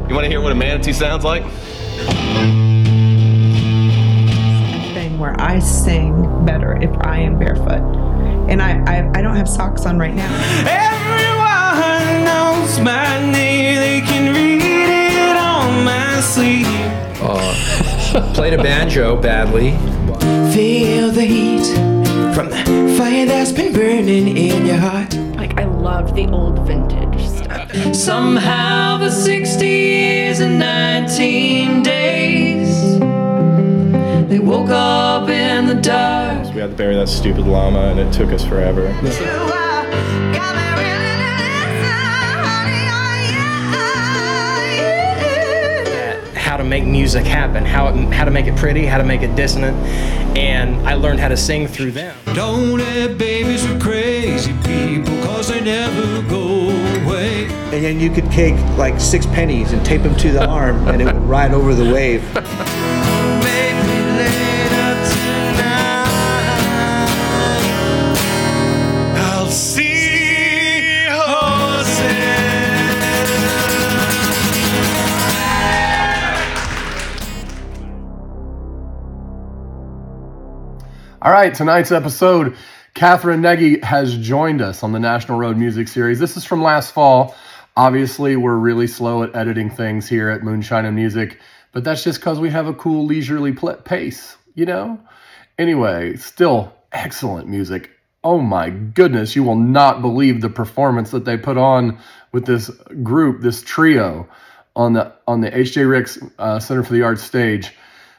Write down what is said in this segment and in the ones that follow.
You want to hear what a manatee sounds like? Thing where I sing better if I am barefoot. And I don't have socks on right now. Everyone knows my name. They can read it on my sleeve. Played a banjo badly. Feel the heat from the fire that's been burning in your heart. Like, I loved the old vintage stuff. Somehow the 60 years and 19 days, they woke up in the dark. We had to bury that stupid llama, and it took us forever. How to make music happen, how to make it pretty, how to make it dissonant, and I learned how to sing through them. Don't let babies with crazy people, cause they never go away. And then you could take like 6 pennies and tape them to the arm, and it would ride over the wave. Maybe later tonight, I'll see horses. All right, tonight's episode, Catherine Nagy has joined us on the National Road Music Series. This is from last fall. Obviously, we're really slow at editing things here at Moonshine and Music, but that's just because we have a cool leisurely pace, you know? Anyway, still excellent music. Oh my goodness, you will not believe the performance that they put on with this group, this trio, on the H.J. Ricks Center for the Arts stage.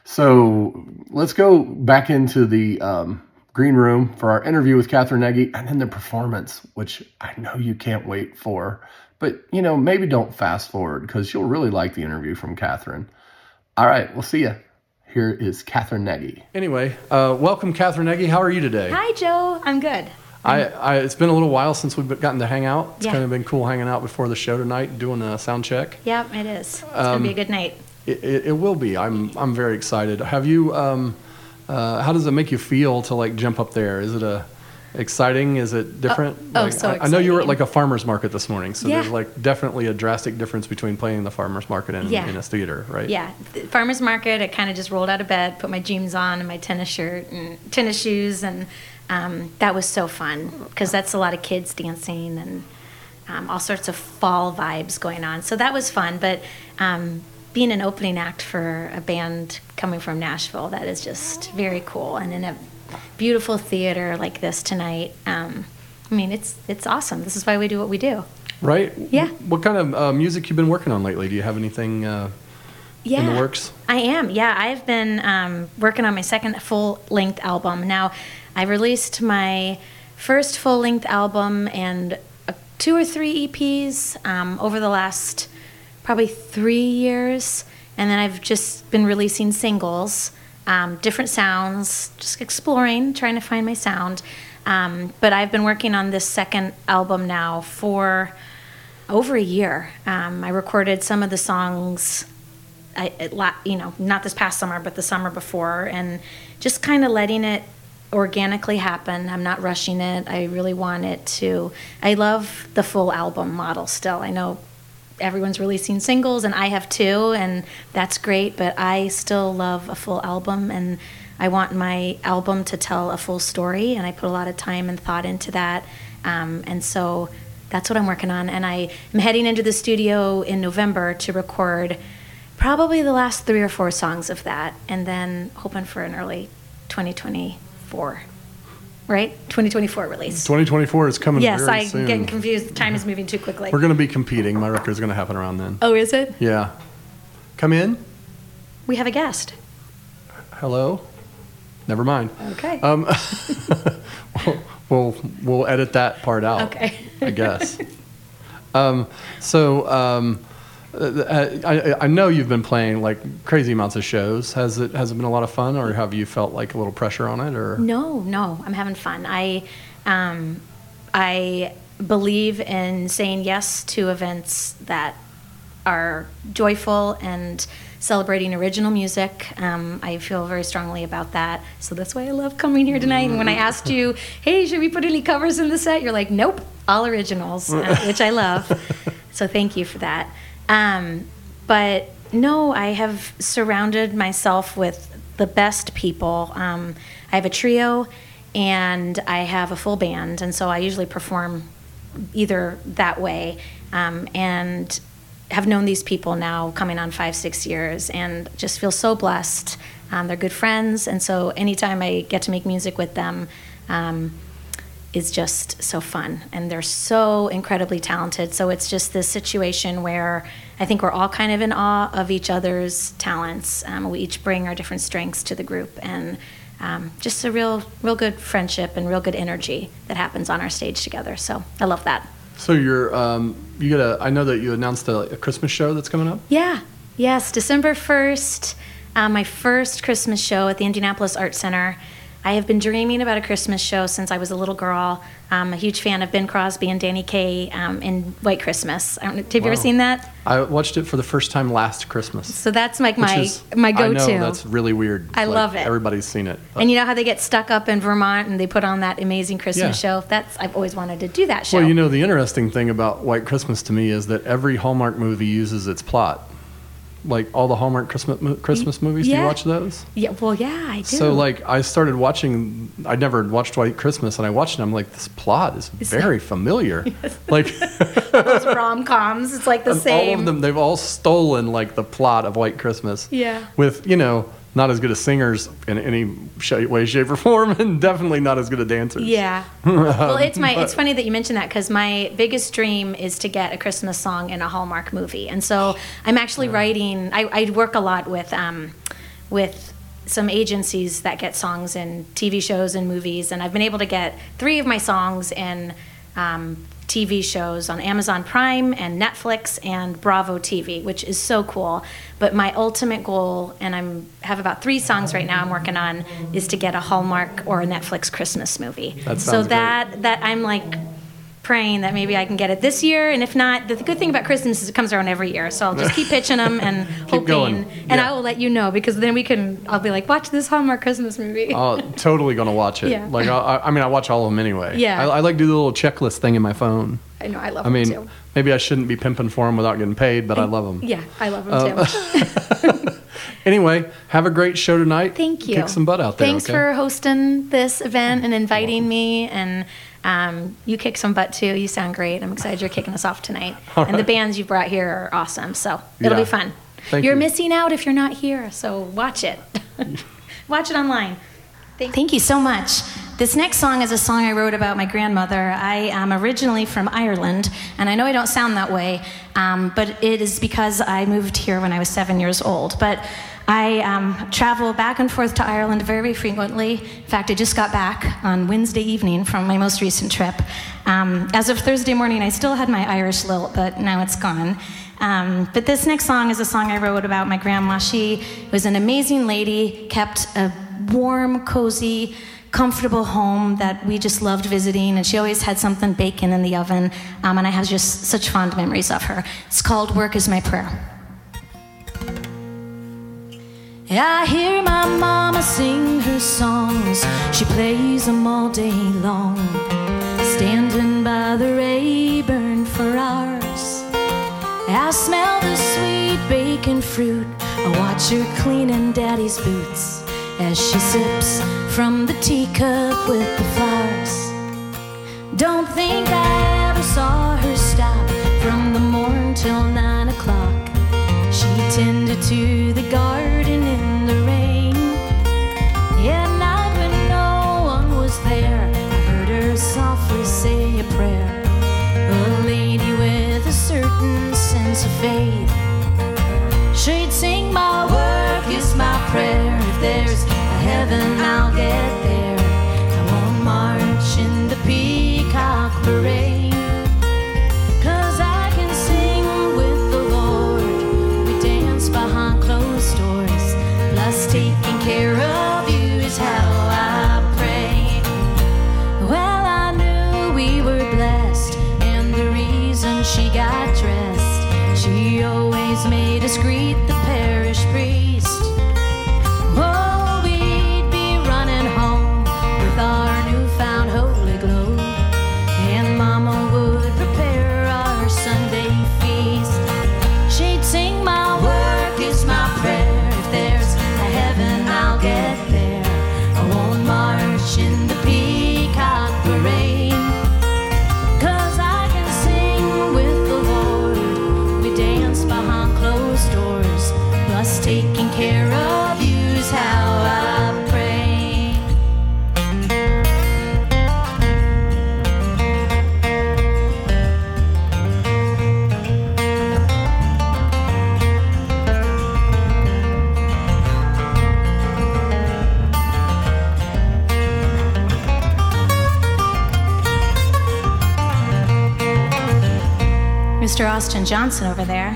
So let's go back into the green room for our interview with Catherine Nagy, and then the performance, which I know you can't wait for. But, you know, maybe don't fast forward because you'll really like the interview from Catherine. All right, we'll see you. Here is Catherine Nagy. Anyway, welcome, Catherine Nagy. How are you today? Hi, Joe. I'm good. It's been a little while since we've gotten to hang out. It's Yeah. kind of been cool hanging out before the show tonight, doing a sound check. Yep, it is. It's going to be a good night. It will be. I'm very excited. Have you? How does it make you feel to like jump up there? Is it exciting? Is it different? So I know you were at exciting. like a farmer's market this morning, so Yeah. there's like definitely a drastic difference between playing the farmer's market and Yeah. in a theater, right? Yeah, the farmer's market, I kind of just rolled out of bed, put my jeans on and my tennis shirt and tennis shoes, and that was so fun because that's a lot of kids dancing and all sorts of fall vibes going on. So that was fun, but being an opening act for a band coming from Nashville, that is just very cool. And in a beautiful theater like this tonight, I mean, it's awesome. This is why we do what we do. Right? Yeah. What kind of music you been working on lately? Do you have anything in the works? I am. Yeah, I've been working on my second full-length album. Now, I released my first full-length album and 2 or 3 EPs over the last probably 3 years, and then I've just been releasing singles, different sounds, just exploring, trying to find my sound. But I've been working on this second album now for over a year. I recorded some of the songs, not this past summer, but the summer before, and just kind of letting it organically happen. I'm not rushing it. I really want it to. I love the full album model still. I know everyone's releasing singles, and I have too, and that's great, but I still love a full album, and I want my album to tell a full story, and I put a lot of time and thought into that, and so that's what I'm working on. And I am heading into the studio in November to record probably the last 3 or 4 songs of that, and then hoping for an early 2024. Right? 2024 release. 2024 is coming yes, very soon. I'm getting confused. Time is moving too quickly. We're going to be competing. My record's going to happen around then. Oh, is it? Yeah. Come in. We have a guest. Hello. Never mind. Okay. We'll edit that part out. Okay. I guess. I know you've been playing like crazy amounts of shows. Has it been a lot of fun, or have you felt like a little pressure on it, or? No, I'm having fun. I believe in saying yes to events that are joyful and celebrating original music. I feel very strongly about that. So that's why I love coming here tonight. And when I asked you, hey, should we put any covers in the set? You're like, nope, all originals, which I love. So thank you for that. But no, I have surrounded myself with the best people. I have a trio and I have a full band, and so I usually perform either that way, and have known these people now coming on 5-6 years and just feel so blessed. They're good friends, and so anytime I get to make music with them, is just so fun, and they're so incredibly talented. So it's just this situation where I think we're all kind of in awe of each other's talents. We each bring our different strengths to the group, and just a real good friendship and real good energy that happens on our stage together. So I love that. So I know that you announced a Christmas show that's coming up? Yeah. Yes, December 1st, my first Christmas show at the Indianapolis Arts Center. I have been dreaming about a Christmas show since I was a little girl. I'm a huge fan of Ben Crosby and Danny Kaye in White Christmas. Have you ever seen that? I watched it for the first time last Christmas. So that's like my go-to. I know, that's really weird. I love it. Everybody's seen it. And you know how they get stuck up in Vermont and they put on that amazing Christmas show? I've always wanted to do that show. Well, the interesting thing about White Christmas to me is that every Hallmark movie uses its plot. Like all the Hallmark Christmas movies, do you watch those? Yeah, well, yeah, I do. So I started watching, I'd never watched White Christmas, and I watched it, and I'm like, this plot is very familiar. Yes. Like those rom-coms, it's like the same. All of them, they've all stolen like the plot of White Christmas. Yeah. With, not as good as singers in any way, shape, or form, and definitely not as good as dancers. Yeah. Well, it's funny that you mentioned that, because my biggest dream is to get a Christmas song in a Hallmark movie, and so I'm actually writing. I work a lot with some agencies that get songs in TV shows and movies, and I've been able to get 3 of my songs in TV shows on Amazon Prime and Netflix and Bravo TV, which is so cool. But my ultimate goal, and I have about 3 songs right now I'm working on, is to get a Hallmark or a Netflix Christmas movie. That sounds great. That I'm like praying that maybe I can get it this year, and if not, the good thing about Christmas is it comes around every year, so I'll just keep pitching them and hoping, going. And I will let you know, because then I'll be like, watch this Hallmark Christmas movie. Oh, totally gonna watch it. Yeah. Like I watch all of them anyway. Yeah. I like to do the little checklist thing in my phone. I know, I love them too. Maybe I shouldn't be pimping for them without getting paid, but I love them. Yeah, I love them too. Anyway, have a great show tonight. Thank you. Kick some butt out there. Thanks for hosting this event and inviting me, and you kick some butt too. You sound great. I'm excited you're kicking us off tonight. And the bands you brought here are awesome, so it'll be fun. You're missing out if you're not here, so watch it. Watch it online. Thank you so much. This next song is a song I wrote about my grandmother. I am originally from Ireland, and I know I don't sound that way, but it is because I moved here when I was 7 years old. But I travel back and forth to Ireland very frequently. In fact, I just got back on Wednesday evening from my most recent trip. As of Thursday morning, I still had my Irish lilt, but now it's gone. But this next song is a song I wrote about my grandma. She was an amazing lady, kept a warm, cozy, comfortable home that we just loved visiting, and she always had something baking in the oven, and I have just such fond memories of her. It's called Work Is My Prayer. I hear my mama sing her songs, she plays them all day long, standing by the Rayburn for hours. I smell the sweet baking fruit, I watch her cleaning daddy's boots as she sips from the teacup with the flowers. Don't think I ever saw her stop from the morn till 9 o'clock. She tended to the garden in the rain. At night when no one was there, I heard her softly say a prayer. A lady with a certain sense of faith. She'd sing, my work is my prayer. If there's a heaven, I'll get there. I won't march in the peacock parade, 'cause I can sing with the Lord. We dance behind closed doors. Plus taking care of you is how I pray. Well, I knew we were blessed, and the reason she got dressed, she always made us greet the parish priest. Oh, we'd be running home with our newfound holy glow, and Mama would prepare our Sunday feast. She'd sing, my Austin Johnson over there.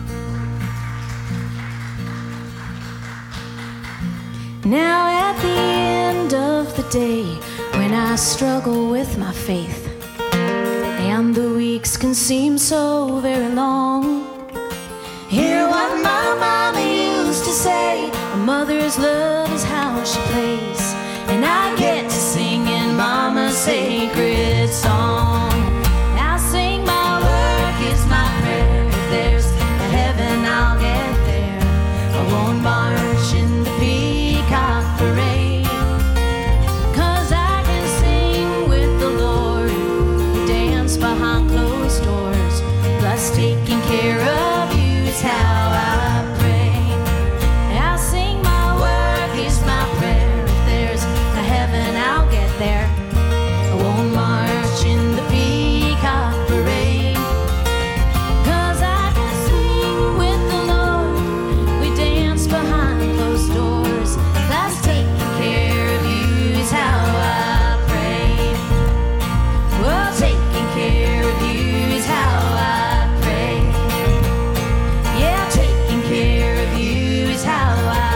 Now at the end of the day, when I struggle with my faith, and the weeks can seem so very long, hear what my mama used to say: a mother's love is how she plays, and I get to sing in mama's sacred song. I sing my work is my prayer. If there's a heaven, I'll get there. I won't march in the peacock parade, 'cause I can sing with the Lord, dance behind closed doors, plus taking care of you is how I pray. I sing my work is my prayer. If there's a heaven, I'll get there. I won't march in the peacock parade, 'cause I can sing with the Lord. We dance behind closed doors. That's taking care of you is how I pray. Well, taking care of you is how I pray. Yeah, taking care of you is how I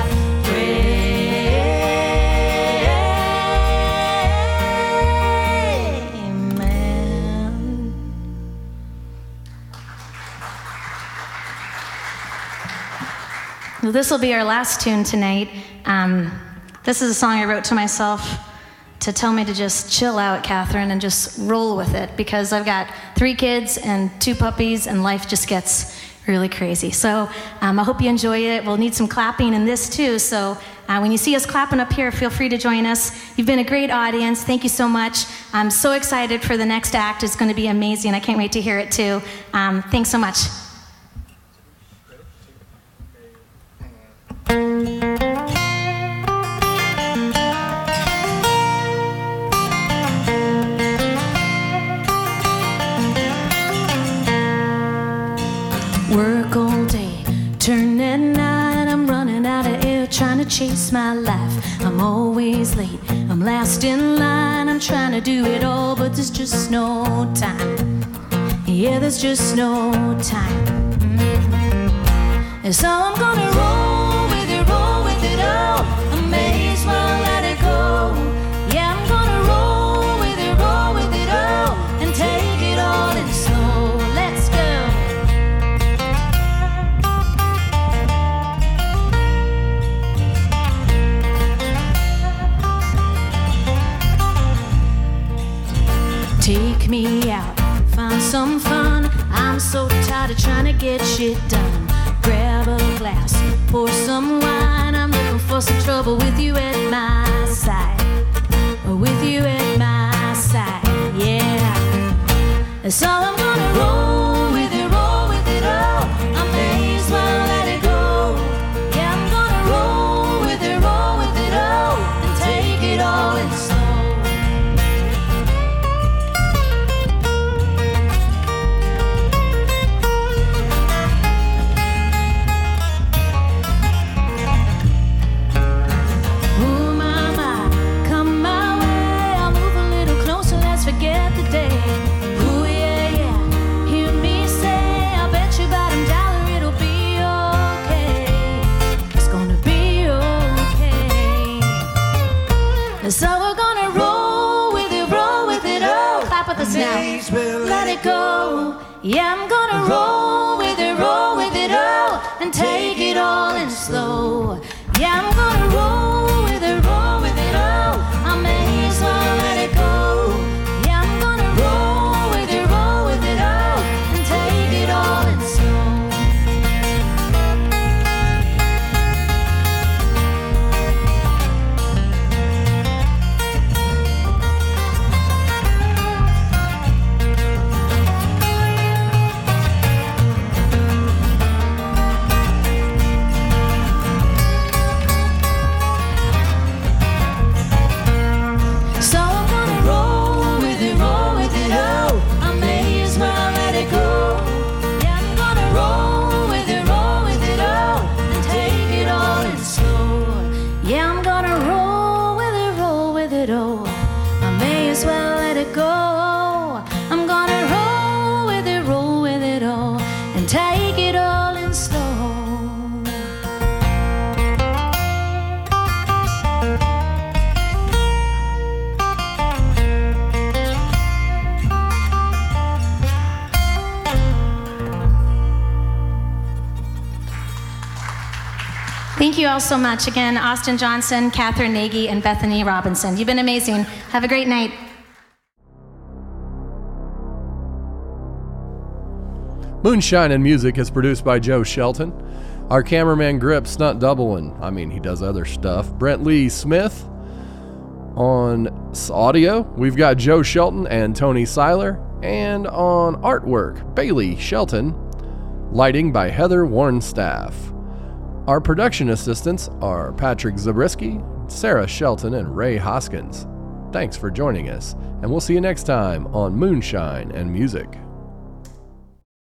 pray. Amen. Well, this will be our last tune tonight. This is a song I wrote to myself to tell me to just chill out, Catherine, and just roll with it, because I've got 3 kids and 2 puppies, and life just gets really crazy. So I hope you enjoy it. We'll need some clapping in this too, so when you see us clapping up here, feel free to join us. You've been a great audience. Thank you so much. I'm so excited for the next act. It's going to be amazing. I can't wait to hear it too. Thanks so much. Work all day, turn at night. I'm running out of air, trying to chase my life. I'm always late, I'm last in line. I'm trying to do it all, but there's just no time. Yeah, there's just no time. And so I'm gonna roll with it all. I may as well let it go. Yeah, I'm gonna roll with it all, and take it all in slow. Let's go. Take me out, find some fun. I'm so tired of trying to get shit done. Grab a glass, pour some wine. I'm looking for some trouble with you at my side. With you at my side, yeah. So I'm gonna roll with it all. I may as well let it go. Yeah, I'm gonna roll with it all, and take it all in slow. Forget the day. Ooh, yeah, yeah. Hear me say, I bet you about $1 it'll be okay. It's gonna be okay. So we're gonna roll with it all. Clap with us now. Let it go. Yeah, I'm gonna roll with it all, and take it all in slow. Yeah, I'm gonna roll with it all. I may as well let it go. Thank you all so much. Again, Austin Johnson, Catherine Nagy, and Bethany Robinson. You've been amazing. Have a great night. Moonshine and Music is produced by Joe Shelton. Our cameraman Grip stunt doubling. He does other stuff. Brent Lee Smith. On audio, we've got Joe Shelton and Tony Seiler. And on artwork, Bailey Shelton. Lighting by Heather Warnstaff. Our production assistants are Patrick Zabriskie, Sarah Shelton, and Ray Hoskins. Thanks for joining us, and we'll see you next time on Moonshine and Music.